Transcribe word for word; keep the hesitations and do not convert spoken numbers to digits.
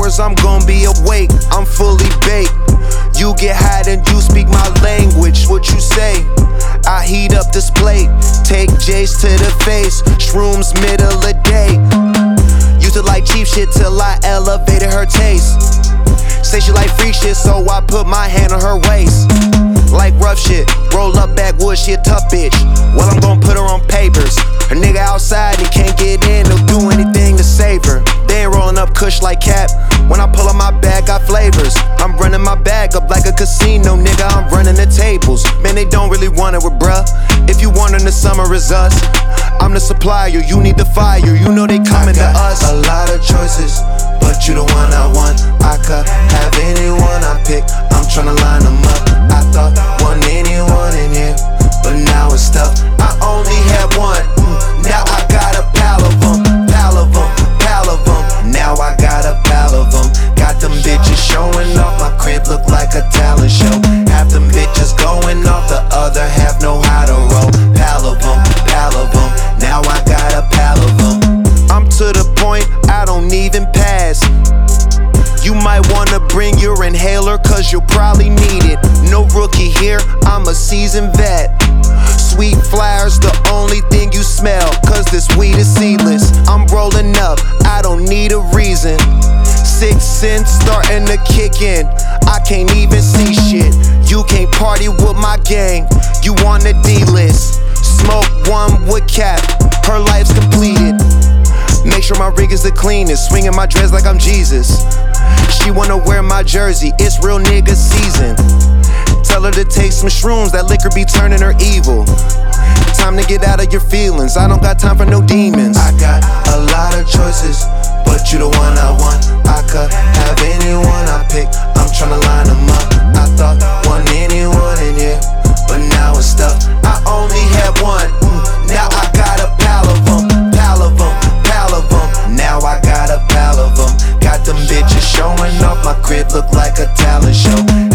hours, I'm gon' be awake. I'm fully baked. You get high and you speak my language. What you say? I heat up this plate. Take J's to the face. Shrooms middle of day. Used to like cheap shit till I elevated her taste. Say she like freak shit, so I put my hand on her waist. Like rough shit, roll up backwood, she a tough bitch. Well, I'm gon' put her on papers. Her nigga outside, he can't get in, he'll do anything to save her. They ain't rolling up kush like Cap. When I pull up my bag, got flavors. I'm running my bag up like a casino, nigga, I'm running the tables. Man, they don't really want it with bruh. If you want in the summer, it's us. I'm the supplier, you need the fire. You know they coming to us. A lot of choices, but you the one I want. I could have anyone I pick, I'm tryna line them up. I thought one anyone in here, but now it's tough. I only had one, now I got a pal of them. Pal of them, pal of them, now I got a pal of them. Got them bitches showing off, my crib look like a talent show. Half them bitches going off, the other half know how to roll. Pal of them, pal of them, now I got a pal of them. I'm to the point, I don't even pass. You might wanna bring your inhaler, cause you'll probably need it. No rookie here, I'm a seasoned vet. Sweet flowers, the only thing you smell, cause this weed is seedless. I'm rolling up, I don't need a reason. Six cents starting to kick in, I can't even see shit. You can't party with my gang, you on the D-list. Smoke one with Cap, her life's completed. Make sure my rig is the cleanest, swinging my dreads like I'm Jesus. She wanna wear my jersey, it's real nigga season. Tell her to take some shrooms, that liquor be turning her evil. Time to get out of your feelings, I don't got time for no demons. I got a lot of choices, but you the one I want. I could have anyone I pick, I'm tryna line them up. I thought one anyone in here, but now it's stuck. I only had one, now I got a pal of them. Pal of them, pal of them, now I got a pal of them. Got them bitches showing off, my crib look like a talent show.